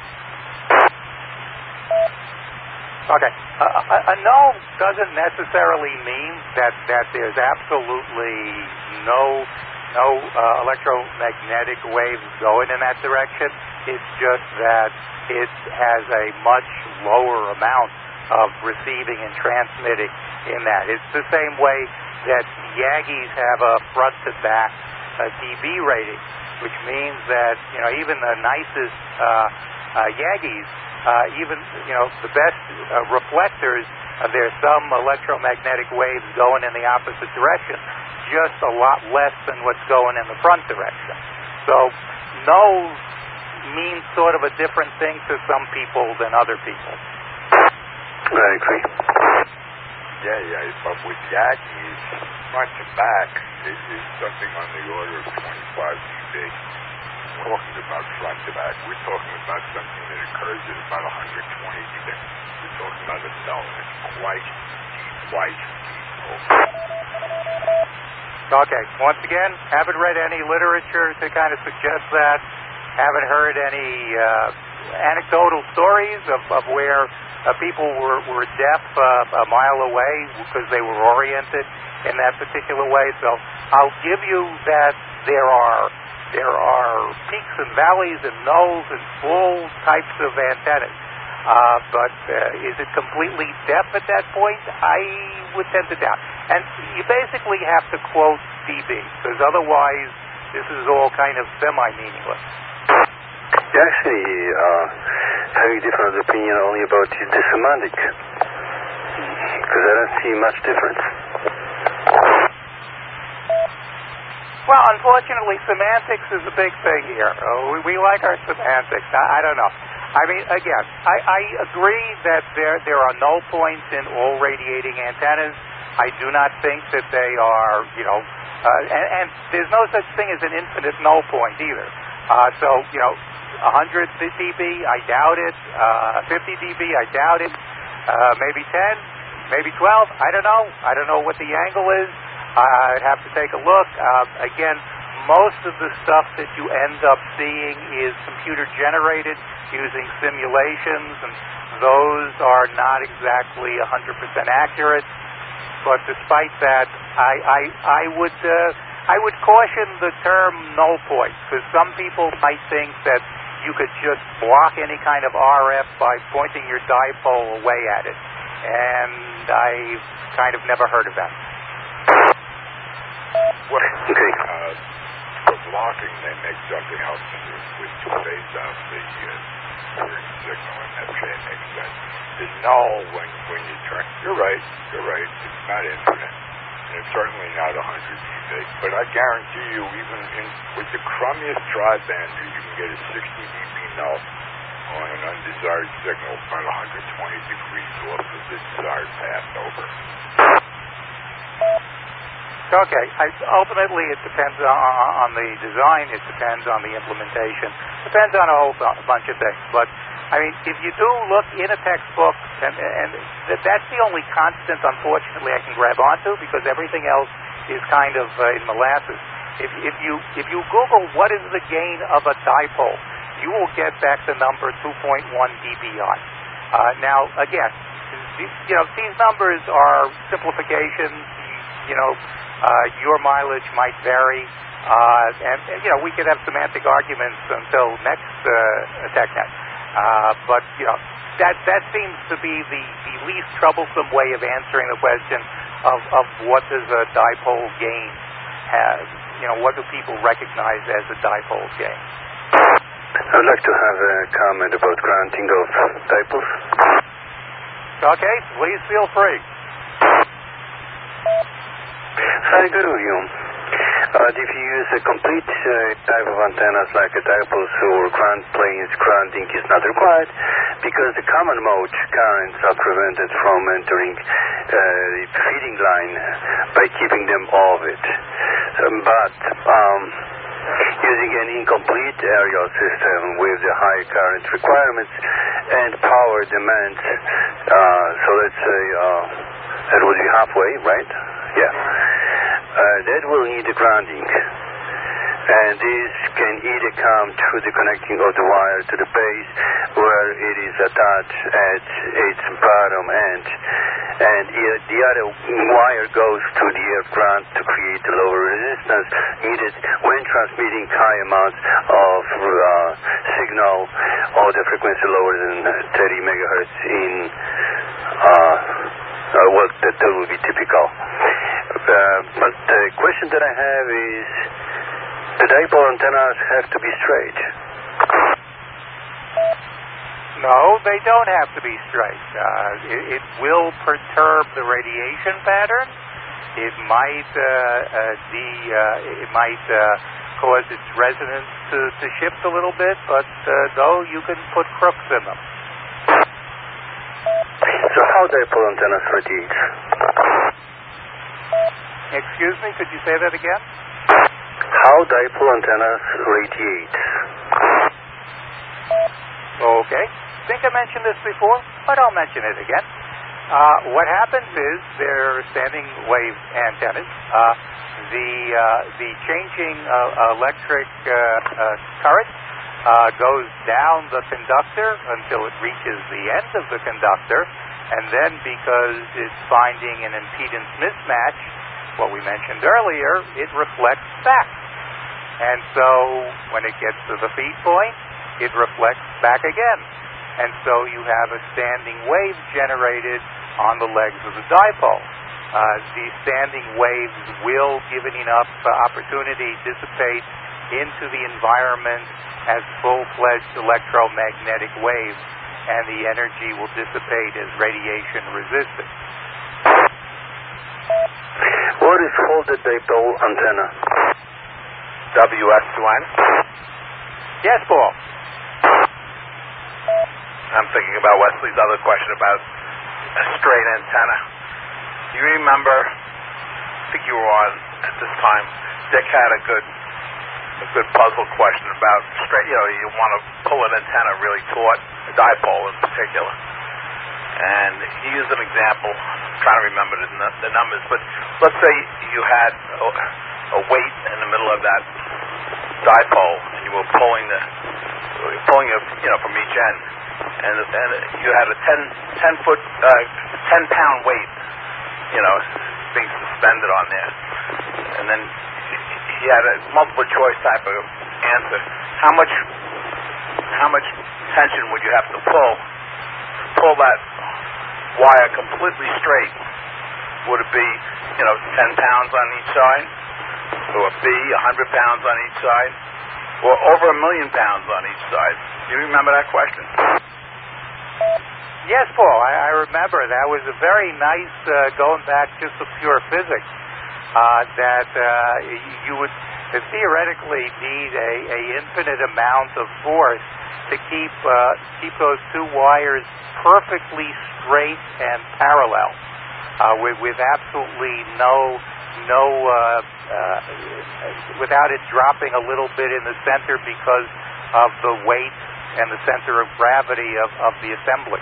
Okay. Uh, a, a null doesn't necessarily mean that, that there's absolutely no no uh, electromagnetic waves going in that direction. It's just that it has a much lower amount of receiving and transmitting in that. It's the same way that Yagis have a front-to-back uh, D B rating, which means that, you know, even the nicest uh, uh, Yagis, uh, even, you know, the best uh, reflectors, uh, there's some electromagnetic waves going in the opposite direction, just a lot less than what's going in the front direction. So nose means sort of a different thing to some people than other people. I agree. Yeah, yeah, but with Yagis, front to back is, is something on the order of twenty-five dB. We're talking about front to back. We're talking about something that occurs at about one hundred twenty dB. We're talking about a cell that's quite deep, quite deep. Okay, once again, haven't read any literature to kind of suggest that. Haven't heard any uh, anecdotal stories of, of where uh, people were, were deaf uh, a mile away because they were oriented in that particular way. So I'll give you that there are there are peaks and valleys and nulls and full types of antennas. Uh, but uh, is it completely deaf at that point? I would tend to doubt. And you basically have to quote D B, because otherwise this is all kind of semi-meaningless. You actually uh, have a different opinion only about the semantic, because I don't see much difference. Well, unfortunately, semantics is a big thing here. Uh, we, we like our semantics. I, I don't know. I mean, again, I, I agree that there there are null points in all radiating antennas. I do not think that they are, you know, uh, and, and there's no such thing as an infinite null point either. Uh, so, you know, one hundred dB, I doubt it. Uh, fifty dB, I doubt it. Uh, maybe ten, maybe twelve, I don't know. I don't know what the angle is. I'd have to take a look. Uh, again, most of the stuff that you end up seeing is computer generated using simulations, and those are not exactly one hundred percent accurate. But despite that, I I, I would uh, I would caution the term null point, because some people might think that you could just block any kind of R F by pointing your dipole away at it, and I've kind of never heard of that. Well, okay. Uh, for blocking, they make something else which phase out the uh, signal, and that makes sense. The null, when when you turn, you're right, you're right. It's not infinite, and it's certainly not one hundred dB. But I guarantee you, even in, with the crummiest tri-bander, you can get a sixty dB null on an undesired signal, about one hundred twenty degrees off of the desired path over. Okay. I, ultimately, it depends on, on the design. It depends on the implementation. It depends on a whole bunch of things. But, I mean, if you do look in a textbook, and, and that's the only constant, unfortunately, I can grab onto, because everything else is kind of uh, in molasses. If, if you if you Google what is the gain of a dipole, you will get back the number two point one dBi. Uh, now, again, you know, these numbers are simplifications. You know, uh, your mileage might vary, uh, and, and you know, we could have semantic arguments until next uh, TechNet. Uh, but you know, that that seems to be the, the least troublesome way of answering the question of, of what does a dipole gain have. You know, what do people recognize as a dipole gain? I would like to have a comment about granting of dipoles. Okay, please feel free. I agree with you. Uh, if you use a complete uh, type of antennas like a dipoles or ground planes, grounding is not required, because the common mode currents are prevented from entering uh, the feeding line by keeping them off it. So, but um, using an incomplete aerial system with the high current requirements and power demands, uh, so let's say uh, that would be halfway, right? Yeah. Uh, that will need a grounding. And this can either come through the connecting of the wire to the base, where it is attached at its bottom end, and the other wire goes to the air ground to create the lower resistance needed when transmitting high amounts of uh, signal or the frequency lower than thirty megahertz in Uh, uh, well, that, that would be typical. Uh, but the question that I have is, the dipole antennas have to be straight? No, they don't have to be straight. Uh, it, it will perturb the radiation pattern. It might uh, uh, de, uh, it might uh, cause its resonance to, to shift a little bit, but uh, no, you can put crooks in them. So how dipole antennas radiate? Excuse me, could you say that again? How dipole antennas radiate? Okay. I think I mentioned this before, but I'll mention it again. Uh, what happens is they're standing wave antennas. Uh, the uh, the changing uh, electric uh, uh, current uh, goes down the conductor until it reaches the end of the conductor, and then because it's finding an impedance mismatch, what we mentioned earlier, it reflects back. And so when it gets to the feed point, it reflects back again. And so you have a standing wave generated on the legs of the dipole. Uh, these standing waves will, given enough uh, opportunity, dissipate into the environment as full-fledged electromagnetic waves, and the energy will dissipate as radiation resistant. What is folded dipole antenna? W S two N? Yes, Paul? I'm thinking about Wesley's other question about a straight antenna. Do you remember, I think you were on at this time, Dick had a good a good puzzle question about straight, you know, you want to pull an antenna really taut, a dipole in particular. And he used an example, I'm trying to remember the, the numbers, but let's say you had a, a weight in the middle of that dipole, and you were pulling the, pulling it, you know, from each end. And, and you had a ten, ten foot, uh, ten pound weight, you know, being suspended on there. And then he had a multiple choice type of answer. How much, how much tension would you have to pull to pull that wire completely straight? Would it be, you know, ten pounds on each side? Or a B, a hundred pounds on each side? Or over a million pounds on each side? Do you remember that question? Yes, Paul, I, I remember. That was a very nice, uh, going back just to pure physics, uh, that uh, you would theoretically need a, a infinite amount of force to keep uh, keep those two wires perfectly straight and parallel, uh, with, with absolutely no no uh, uh, without it dropping a little bit in the center because of the weight and the center of gravity of, of the assembly.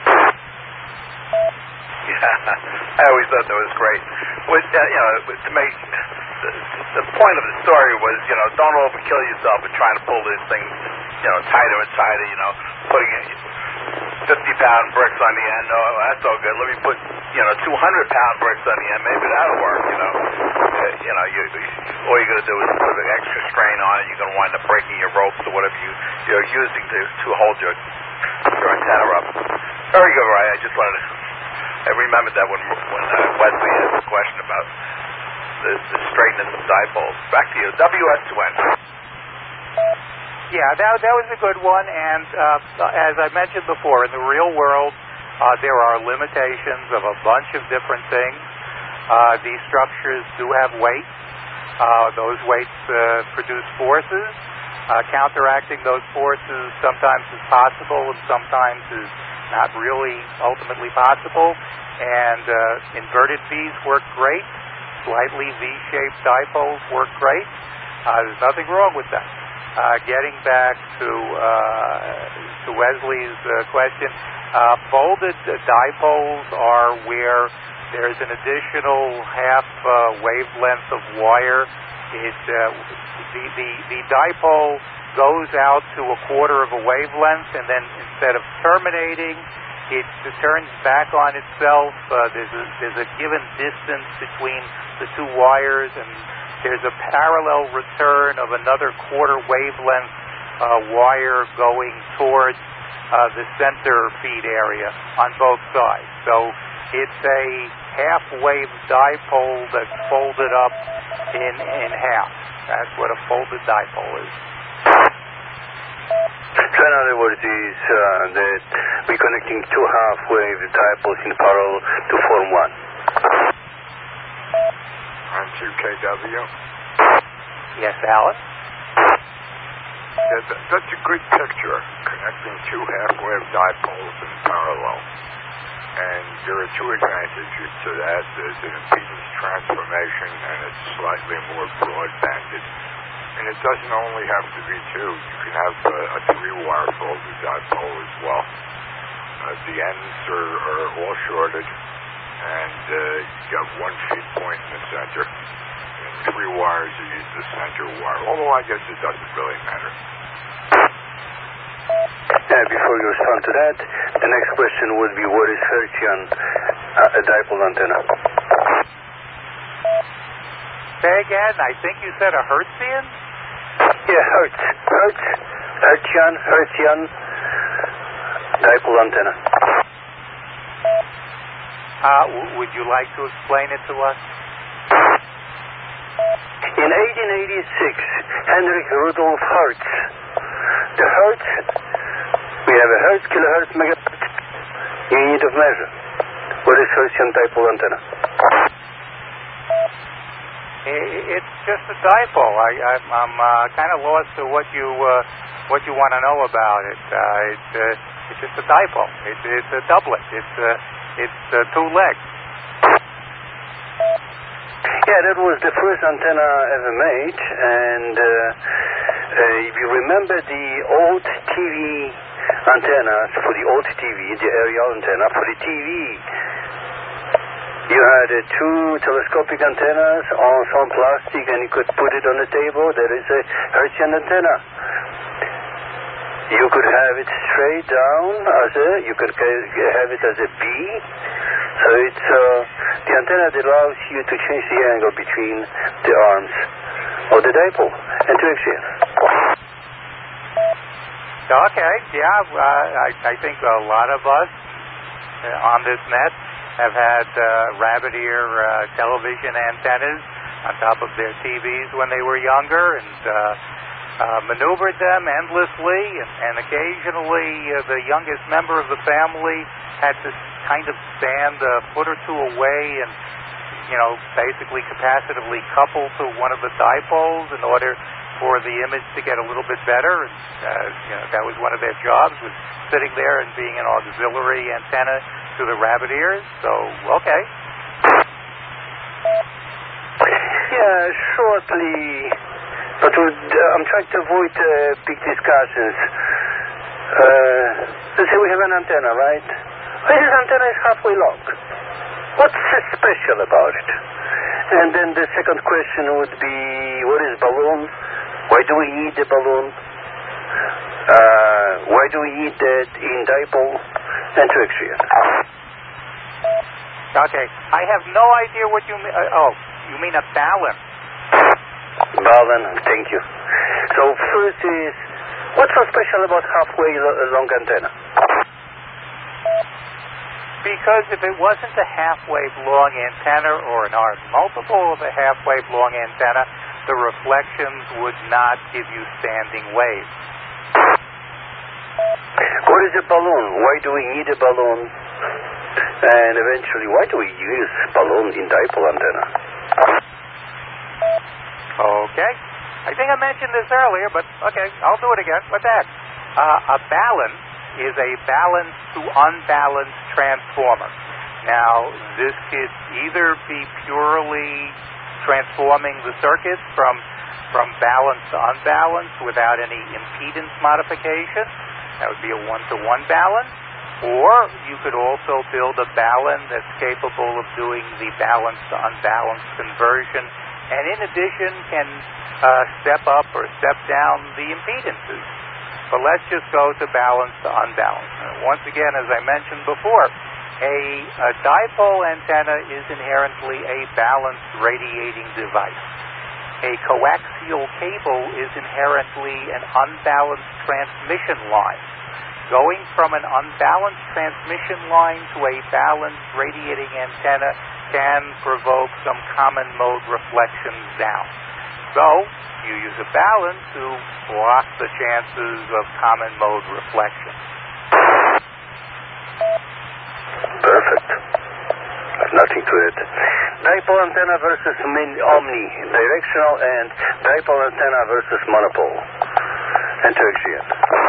Yeah, I always thought that was great. With, uh, you know, to make the, the point of the story was, you know, don't overkill yourself in trying to pull this thing, you know, tighter and tighter. You know, putting fifty pound bricks on the end. Oh, that's all good. Let me put, you know, two hundred pound bricks on the end. Maybe that'll work. You know, uh, you know, you, all you're going to do is put an extra strain on it. You're going to wind up breaking your ropes or whatever you you're using to to hold your your antenna up. Very good, Ray. I just wanted to. I remembered that when when uh, Wesley asked the question about the, the straightness of dipoles. Back to you, W S two N. Yeah, that that was a good one. And uh, as I mentioned before, in the real world, uh, there are limitations of a bunch of different things. Uh, these structures do have weight. Uh, those weights uh, produce forces. Uh, counteracting those forces sometimes is possible and sometimes is not really ultimately possible. And uh, inverted V's work great. Slightly V-shaped dipoles work great. Uh, there's nothing wrong with that. Uh, getting back to uh, to Wesley's uh, question, uh, folded dipoles are where there's an additional half uh, wavelength of wire. It uh, the, the the dipole goes out to a quarter of a wavelength, and then instead of terminating, it, it turns back on itself. Uh, there's a, there's a given distance between the two wires, and there's a parallel return of another quarter wavelength uh, wire going towards uh, the center feed area on both sides. So it's a half-wave dipole that's folded up in, in half. That's what a folded dipole is. So in other words, is uh, that we're connecting two half-wave dipoles in parallel to form one. On two K W? Yes, Alice? Yeah, that, that's a good picture, connecting two half-wave dipoles in parallel. And there are two advantages to that. There's an impedance transformation, and it's slightly more broad-banded. And it doesn't only have to be two. You can have a, a three-wire folded dipole as well. Uh, the ends are, are all shorted, and uh, you have one feed point in the center. And three wires, you use the center wire. Although I guess it doesn't really matter. Uh, before you respond to that, the next question would be, what is Hertzian uh, a dipole antenna? Say again, I think you said a Hertzian? Yeah, Hertz. Hertz. Hertzian, Hertzian dipole antenna. Uh, w- would you like to explain it to us? In eighteen eighty-six, Heinrich Rudolf Hertz. The Hertz, we have a Hertz, kilohertz, megahertz, unit of measure. What is Hertzian dipole antenna? It's just a dipole. I, I'm, I'm uh, kind of lost to what you uh, what you want to know about it. Uh, it's, uh, it's just a dipole. It's, it's a doublet. It's uh, it's uh, two legs. Yeah, that was the first antenna ever made, and uh, uh, if you remember the old T V antennas for the old T V, the aerial antenna for the T V. You had uh, two telescopic antennas on some plastic, and you could put it on the table. There is a Hertzian antenna. You could have it straight down as a, you could have it as a V. So it's uh, the antenna that allows you to change the angle between the arms of the dipole and to axial. Okay, yeah, uh, I, I think a lot of us uh, on this net have had uh, rabbit ear uh, television antennas on top of their T Vs when they were younger, and uh, uh, maneuvered them endlessly, and, and occasionally uh, the youngest member of the family had to kind of stand a foot or two away and, you know, basically capacitively couple to one of the dipoles in order for the image to get a little bit better. And, uh, you know, that was one of their jobs, was sitting there and being an auxiliary antenna to the rabbit ears. So, okay. Yeah, shortly, but would, uh, I'm trying to avoid uh, big discussions. Uh, let's say we have an antenna, right? Well, this antenna is halfway long. What's so special about it? And then the second question would be, what is balloon? Why do we need the balloon? Uh, why do we need that in dipole and triaxial? Okay, I have no idea what you mean. Uh, oh, you mean a balun? Balun, thank you. So first is, what's so special about halfway long antenna? Because if it wasn't a half-wave long antenna or an arc multiple of a half-wave long antenna, the reflections would not give you standing waves. What is a balloon? Why do we need a balloon? And eventually, why do we use balloon in dipole antenna? Okay. I think I mentioned this earlier, but okay, I'll do it again. What's that? Uh, a balun is a balanced to unbalanced transformer. Now, this could either be purely transforming the circuits from from balanced to unbalanced without any impedance modification. That would be a one-to-one balun. Or you could also build a balun that's capable of doing the balanced to unbalanced conversion, and in addition can uh, step up or step down the impedances. But let's just go to balanced to unbalanced. Now, once again, as I mentioned before, a, a dipole antenna is inherently a balanced radiating device. A coaxial cable is inherently an unbalanced transmission line. going from an unbalanced transmission line to a balanced radiating antenna can provoke some common mode reflections down. So you use a balance to block the chances of common mode reflection. Perfect. Nothing to it. Dipole antenna versus min- omni, directional, and dipole antenna versus monopole. Interxion.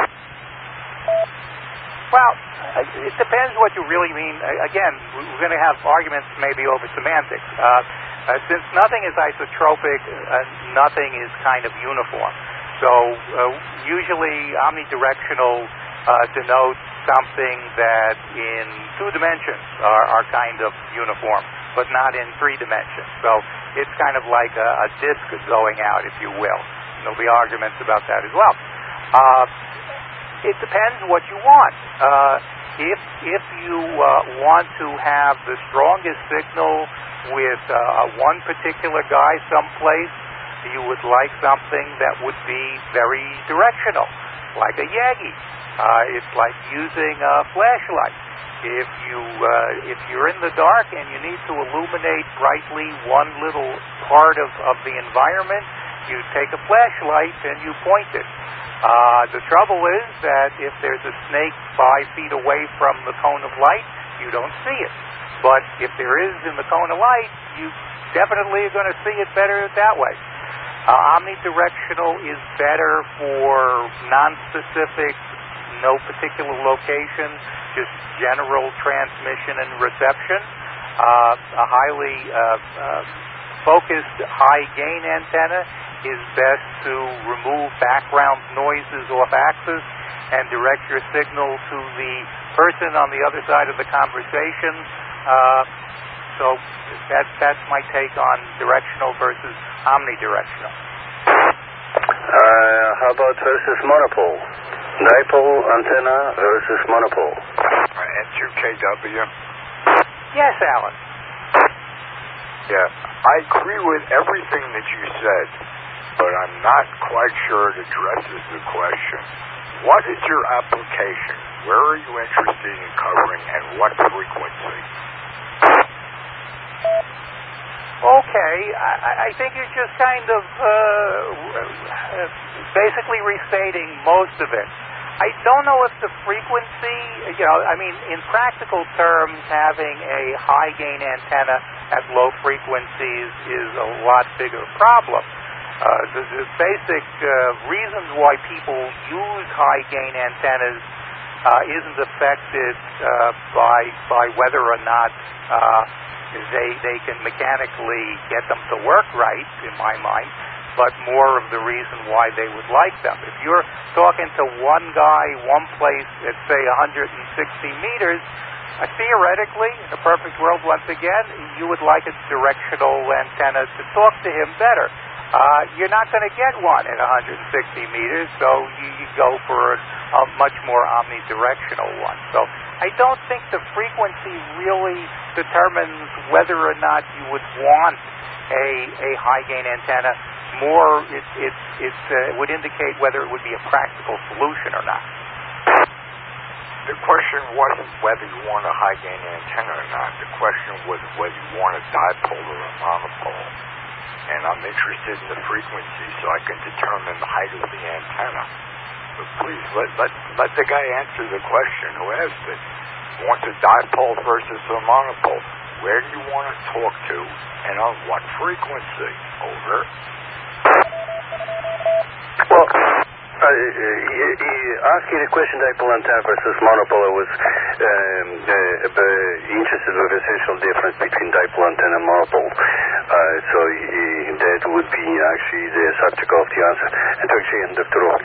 Well, it depends what you really mean. Again, we're going to have arguments maybe over semantics. Uh, uh, since nothing is isotropic, uh, nothing is kind of uniform. So uh, usually omnidirectional uh, denotes something that in two dimensions are, are kind of uniform, but not in three dimensions. So it's kind of like a, a disk going out, if you will. There'll be arguments about that as well. Uh, it depends what you want. Uh, if if you uh, want to have the strongest signal with uh, one particular guy someplace, you would like something that would be very directional, like a Yagi. Uh, it's like using a flashlight. If you uh, if you're in the dark and you need to illuminate brightly one little part of, of the environment, you take a flashlight and you point it. Uh, the trouble is that if there's a snake five feet away from the cone of light, you don't see it. But if there is in the cone of light, you definitely are going to see it better that way. Uh, omnidirectional is better for non-specific, no particular location, just general transmission and reception. Uh, a highly uh, uh, focused high-gain antenna is best to remove background noises off axis and direct your signal to the person on the other side of the conversation. Uh, so that, that's my take on directional versus omnidirectional. Uh, how about versus monopole? Dipole antenna versus monopole. N two K W? Yes, Alan. Yeah, I agree with everything that you said, but I'm not quite sure it addresses the question. What is your application? Where are you interested in covering, and what frequency? Okay, I, I think you're just kind of uh, basically restating most of it. I don't know if the frequency, you know, I mean, in practical terms, having a high gain antenna at low frequencies is a lot bigger problem. Uh, the, the basic uh, reasons why people use high gain antennas uh, isn't affected uh, by by whether or not uh, they they can mechanically get them to work right, in my mind, but more of the reason why they would like them. If you're talking to one guy, one place at, say, one hundred sixty meters, uh, theoretically, in a perfect world, once again, you would like a directional antenna to talk to him better. Uh, you're not going to get one at one hundred sixty meters, so you, you go for a, a much more omnidirectional one. So I don't think the frequency really determines whether or not you would want a, a high-gain antenna. More, it, it, it uh, would indicate whether it would be a practical solution or not. The question wasn't whether you want a high-gain antenna or not. The question was whether you want a dipole or a monopole. And I'm interested in the frequency so I can determine the height of the antenna. But please, let, let, let the guy answer the question who asked it. Want a dipole versus a monopole? Where do you want to talk to, and on what frequency? Over. Well, uh, he, he asking the question dipole antenna versus monopole, I was um, uh, uh, interested in the essential difference between dipole antenna and monopole. Uh, so he, that would be actually the subject of the answer. And to actually end Doctor Roy.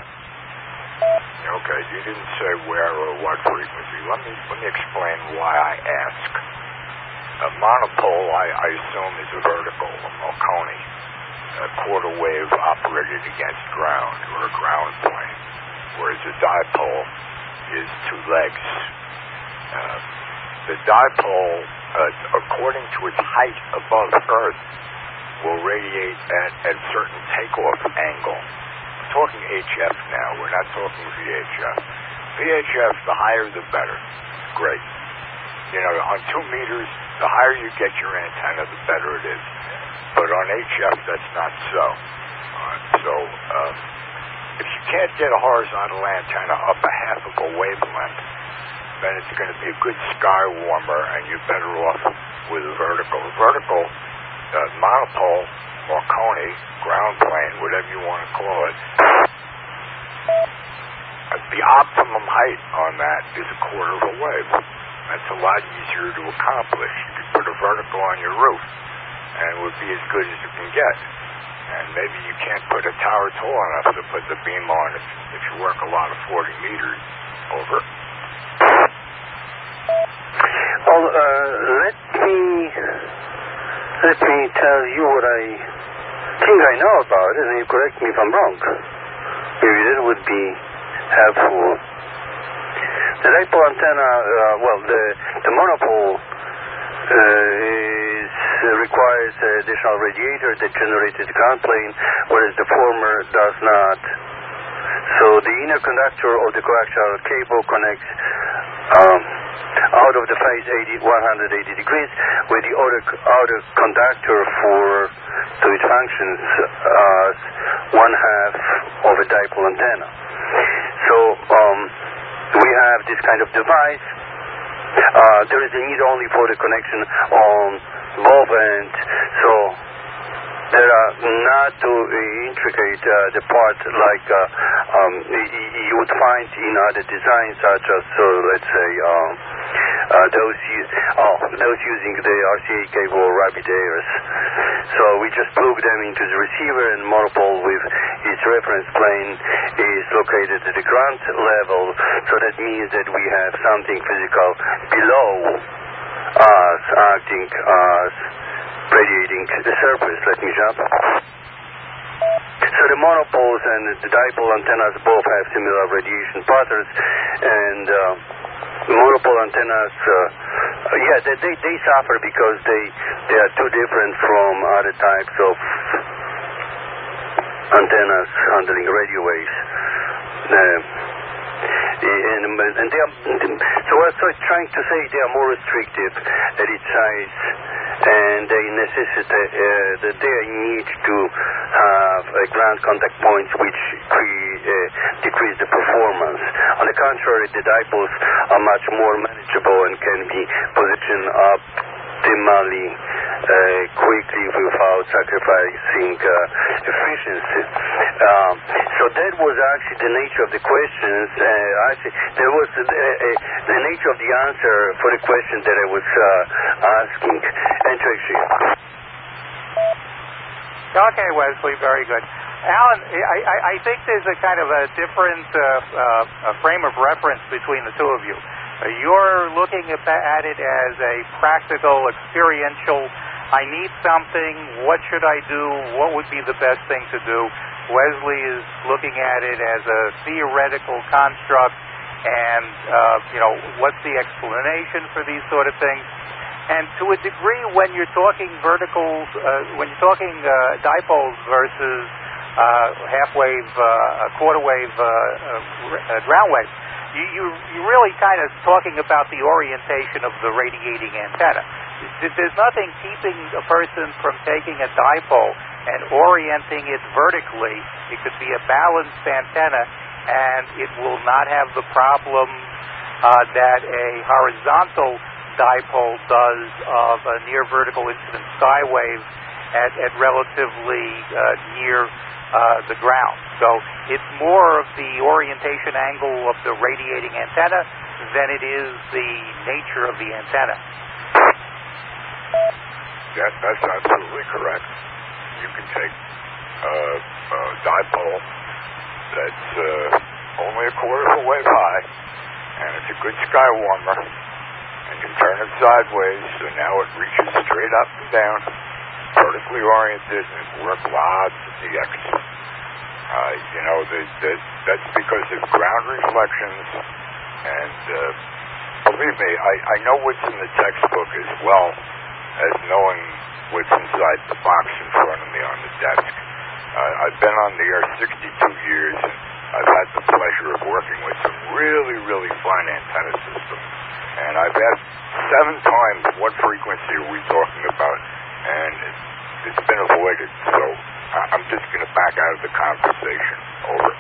Okay, you didn't say where or what frequency. Let me let me explain why I ask. A monopole, I, I assume, is a vertical, a Marconi, a quarter wave operated against ground or a ground plane, whereas a dipole is two legs. Uh, the dipole, uh, according to its height above Earth, will radiate at a certain takeoff angle. We're talking H F now. We're not talking V H F. V H F, the higher the better. Great. You know, on two meters, the higher you get your antenna, the better it is. But on H F, that's not so. Uh, so, uh, if you can't get a horizontal antenna up a half of a wavelength, then it's going to be a good sky warmer, and you're better off with a vertical. Vertical, uh, monopole, Marconi, ground plane, whatever you want to call it. Uh, the optimum height on that is a quarter of a wave. That's a lot easier to accomplish. You could put a vertical on your roof, and it would be as good as you can get. And maybe you can't put a tower tall enough to put the beam on if, if you work a lot of forty meters. Over. Well, uh, let me let me tell you what I think I know about it, and you correct me if I'm wrong. Maybe that would be helpful. The dipole antenna, uh, well, the the monopole uh, is, uh, requires an additional radiator that generates the ground plane, whereas the former does not. So the inner conductor of the coaxial cable connects um, out of the phase eighty, one hundred eighty degrees, with the outer, outer conductor for so it functions as one half of a dipole antenna. So um, we have this kind of device. Uh, there is a need only for the connection on both ends. So there are not too intricate uh, the part like uh, um, you would find in other designs, such as so let's say um, uh, those u- oh, those using the R C A cable or rabbit ears. So we just plug them into the receiver, and monopole with its reference plane is located at the ground level. So that means that we have something physical below us acting as radiating the surface. Let me jump. So the monopoles and the dipole antennas both have similar radiation patterns, and uh, monopole antennas, uh, yeah, they, they they suffer because they they are too different from other types of antennas handling radio waves. Uh, and, and they are, so what I'm trying to say, they are more restrictive at its size, and they necessitate uh, that they need to have a ground contact points which cre- uh, decrease the performance. On the contrary, the dipoles are much more manageable and can be positioned optimally uh, quickly without sacrificing uh, efficiency. Um, so that was actually the nature of the questions. Uh, actually, there was uh, uh, the nature of the answer for the question that I was uh, asking. And Tracy. Okay, Wesley, very good. Alan, I, I, I think there's a kind of a different uh, uh, frame of reference between the two of you. Uh, you're looking at, at it as a practical, experiential, I need something, what should I do, what would be the best thing to do? Wesley is looking at it as a theoretical construct, and, uh, you know, what's the explanation for these sort of things? And to a degree, when you're talking verticals, uh, when you're talking uh, dipoles versus uh, half-wave, uh, quarter-wave, uh, uh, ground wave, you, you, you're really kind of talking about the orientation of the radiating antenna. There's nothing keeping a person from taking a dipole and orienting it vertically. It could be a balanced antenna, and it will not have the problem uh, that a horizontal dipole does of a near vertical incident sky wave at, at relatively uh, near uh, the ground. So it's more of the orientation angle of the radiating antenna than it is the nature of the antenna. That, that's absolutely correct. You can take uh, a dipole that's uh, only a quarter of a wave high, and it's a good sky warmer, and you turn it sideways, so now it reaches straight up and down, vertically oriented, and work lots of D X. Uh, you know, the, the, that's because of ground reflections, and uh, believe me, I, I know what's in the textbook as well as knowing what's inside the box in front of me on the desk. Uh, I've been on the air sixty-two years, and I've had the pleasure of working with some really, really what frequency are we talking about? And it's, it's been avoided, so I'm just going to back out of the conversation. Over.